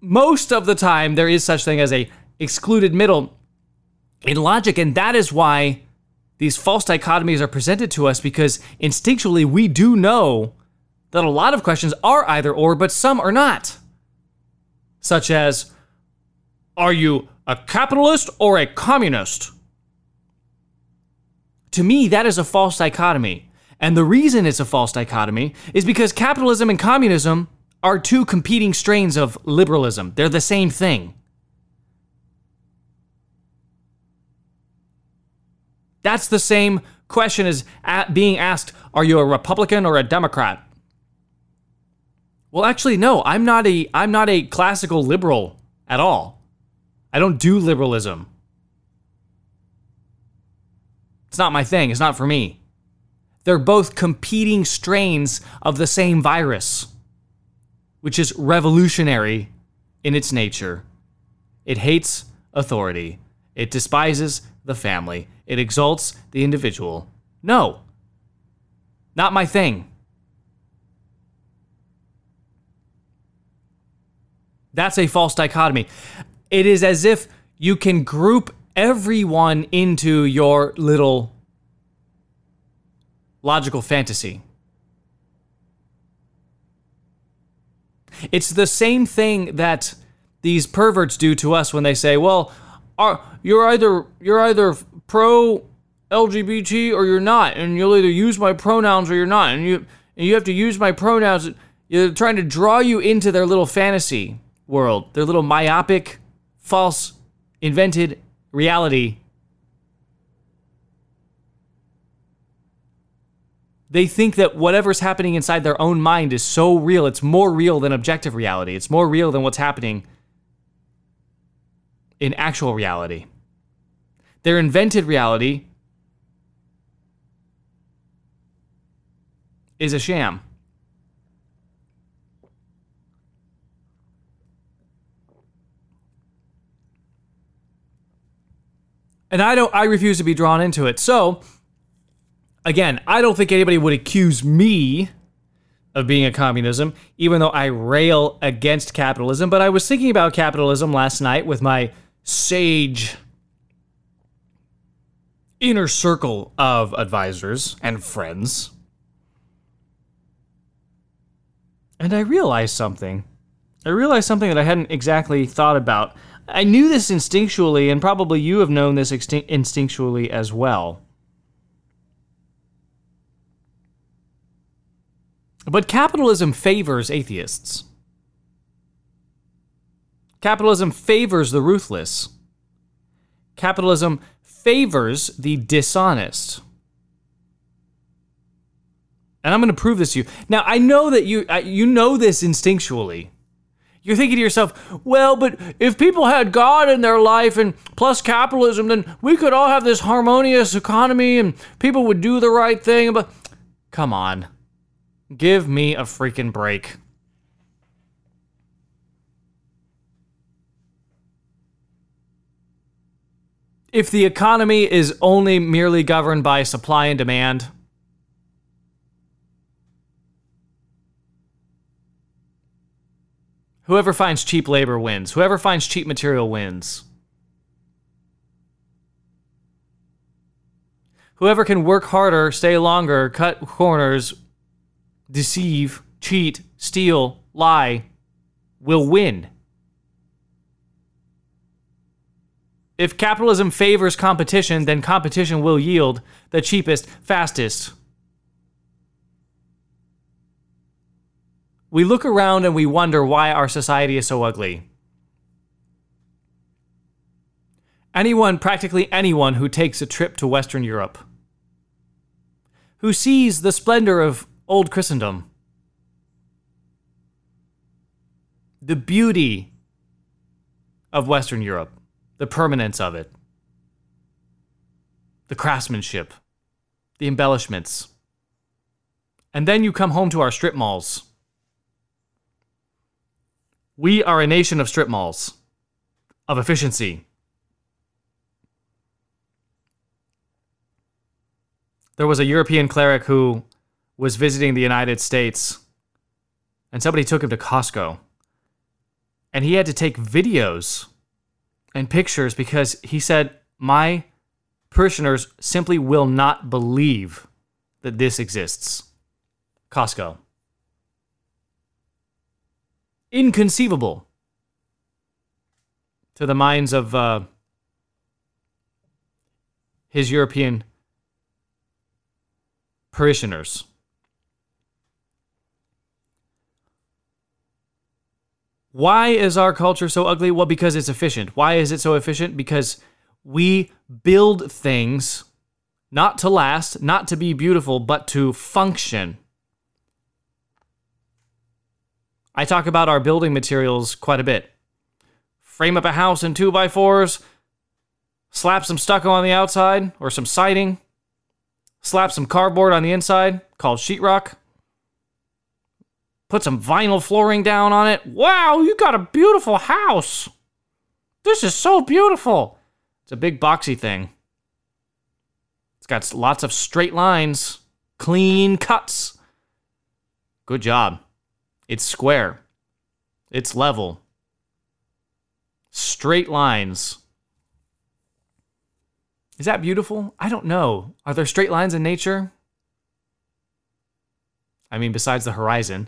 most of the time there is such thing as a excluded middle in logic, and that is why these false dichotomies are presented to us, because instinctually we do know that a lot of questions are either or, but some are not. Such as, are you a capitalist or a communist? To me, that is a false dichotomy. And the reason it's a false dichotomy is because capitalism and communism are two competing strains of liberalism. They're the same thing. That's the same question as being asked, are you a Republican or a Democrat? Well, actually, no, I'm not a classical liberal at all. I don't do liberalism. It's not my thing. It's not for me. They're both competing strains of the same virus, which is revolutionary in its nature. It hates authority. It despises the family. It exalts the individual. No, not my thing. That's a false dichotomy. It is as if you can group everyone into your little logical fantasy. It's the same thing that these perverts do to us when they say, well, you're either pro LGBT or you're not, and you'll either use my pronouns or you're not, and you have to use my pronouns. You're trying to draw you into their little fantasy world, their little myopic, false, invented reality. They think that whatever's happening inside their own mind is so real, it's more real than objective reality. It's more real than what's happening in actual reality. Their invented reality is a sham. And I refuse to be drawn into it. So, again, I don't think anybody would accuse me of being a communism, even though I rail against capitalism. But I was thinking about capitalism last night with my sage inner circle of advisors and friends. And I realized something. That I hadn't exactly thought about. I knew this instinctually, and probably you have known this instinctually as well. But capitalism favors atheists. Capitalism favors the ruthless. Capitalism favors the dishonest. And I'm going to prove this to you. Now, I know that you know this instinctually. You're thinking to yourself, well, but if people had God in their life and plus capitalism, then we could all have this harmonious economy and people would do the right thing. But come on. Give me a freaking break. If the economy is only merely governed by supply and demand, whoever finds cheap labor wins. Whoever finds cheap material wins. Whoever can work harder, stay longer, cut corners, deceive, cheat, steal, lie, will win. If capitalism favors competition, then competition will yield the cheapest, fastest. We look around and we wonder why our society is so ugly. Practically anyone who takes a trip to Western Europe, who sees the splendor of old Christendom, the beauty of Western Europe, the permanence of it, the craftsmanship, the embellishments. And then you come home to our strip malls. We are a nation of strip malls, of efficiency. There was a European cleric who was visiting the United States, and somebody took him to Costco. And he had to take videos and pictures because he said, my parishioners simply will not believe that this exists. Costco. Inconceivable to the minds of his European parishioners. Why is our culture so ugly? Well, because it's efficient. Why is it so efficient? Because we build things not to last, not to be beautiful, but to function. I talk about our building materials quite a bit. Frame up a house in 2x4s, slap some stucco on the outside, or some siding, slap some cardboard on the inside, called sheetrock, put some vinyl flooring down on it. Wow, you got a beautiful house. This is so beautiful. It's a big boxy thing. It's got lots of straight lines, clean cuts. Good job. It's square. It's level. Straight lines. Is that beautiful? I don't know. Are there straight lines in nature? I mean, besides the horizon.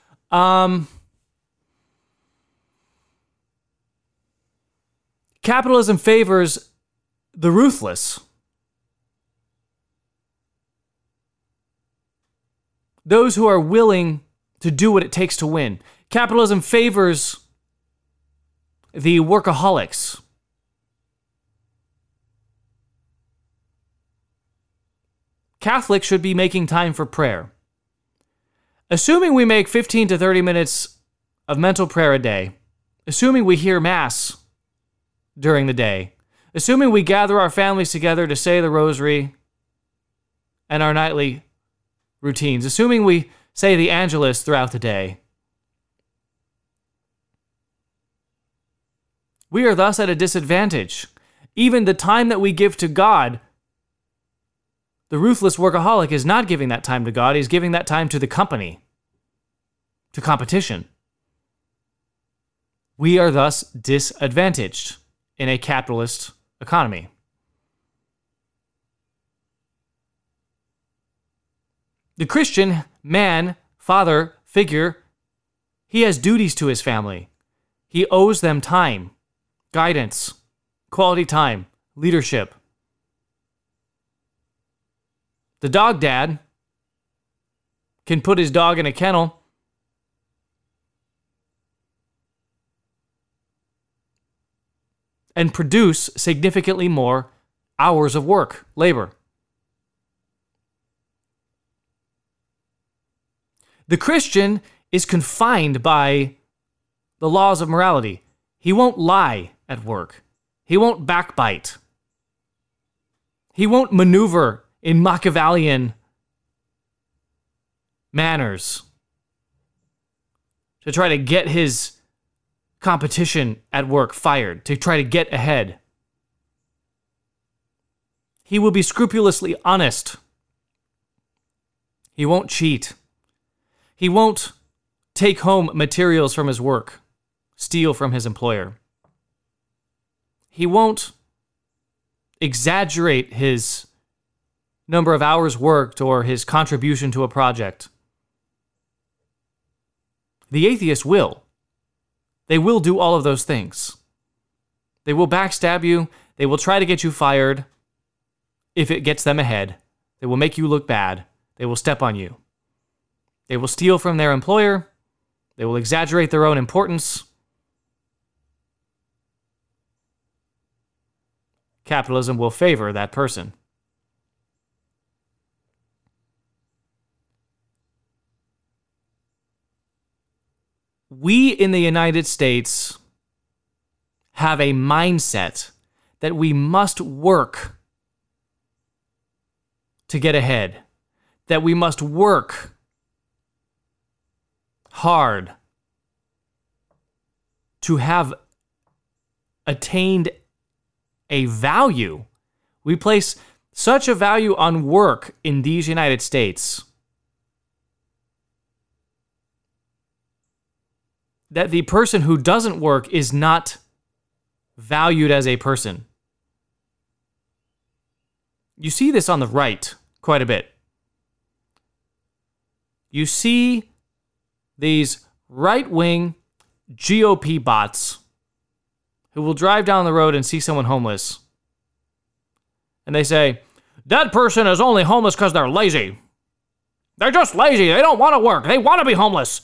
Capitalism favors the ruthless. Those who are willing to do what it takes to win. Capitalism favors the workaholics. Catholics should be making time for prayer. Assuming we make 15 to 30 minutes of mental prayer a day, assuming we hear Mass during the day, assuming we gather our families together to say the rosary and our nightly routines, assuming we say the Angelus throughout the day, we are thus at a disadvantage. Even the time that we give to God, the ruthless workaholic is not giving that time to God. He's giving that time to the company, to competition. We are thus disadvantaged in a capitalist economy. The Christian man, father, figure, he has duties to his family. He owes them time, guidance, quality time, leadership. The dog dad can put his dog in a kennel and produce significantly more hours of work, labor. The Christian is confined by the laws of morality. He won't lie at work. He won't backbite. He won't maneuver in Machiavellian manners to try to get his competition at work fired, to try to get ahead. He will be scrupulously honest. He won't cheat. He won't take home materials from his work, steal from his employer. He won't exaggerate his number of hours worked or his contribution to a project. The atheist will. They will do all of those things. They will backstab you. They will try to get you fired if it gets them ahead. They will make you look bad. They will step on you. They will steal from their employer. They will exaggerate their own importance. Capitalism will favor that person. We in the United States have a mindset that we must work to get ahead, that we must work hard to have attained a value. We place such a value on work in these United States that the person who doesn't work is not valued as a person. You see this on the right quite a bit. You see these right-wing GOP bots who will drive down the road and see someone homeless. And they say, that person is only homeless because they're lazy. They're just lazy. They don't want to work. They want to be homeless.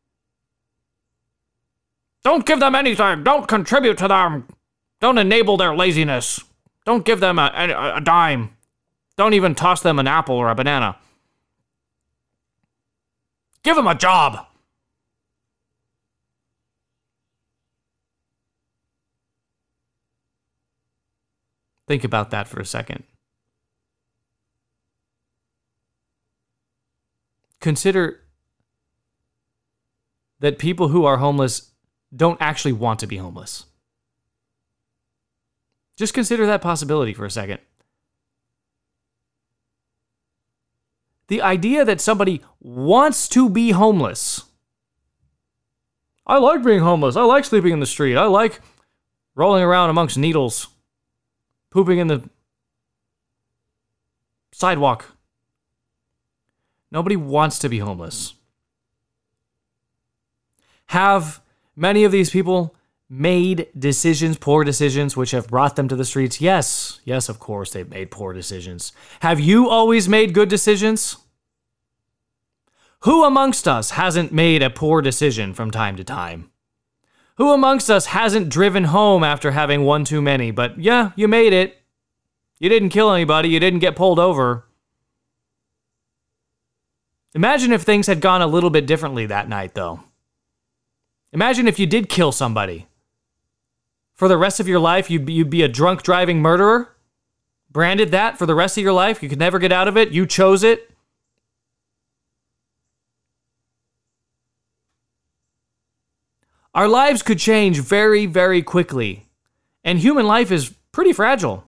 Don't give them anything. Don't contribute to them. Don't enable their laziness. Don't give them a dime. Don't even toss them an apple or a banana. Give them a job. Think about that for a second. Consider that people who are homeless don't actually want to be homeless. Just consider that possibility for a second. The idea that somebody wants to be homeless. I like being homeless. I like sleeping in the street. I like rolling around amongst needles, pooping in the sidewalk. Nobody wants to be homeless. Have many of these people made decisions, poor decisions, which have brought them to the streets? Yes. Yes, of course, they've made poor decisions. Have you always made good decisions? Who amongst us hasn't made a poor decision from time to time? Who amongst us hasn't driven home after having one too many? But yeah, you made it. You didn't kill anybody. You didn't get pulled over. Imagine if things had gone a little bit differently that night, though. Imagine if you did kill somebody. For the rest of your life, you'd be a drunk driving murderer? Branded that for the rest of your life? You could never get out of it? You chose it? Our lives could change very, very quickly. And human life is pretty fragile.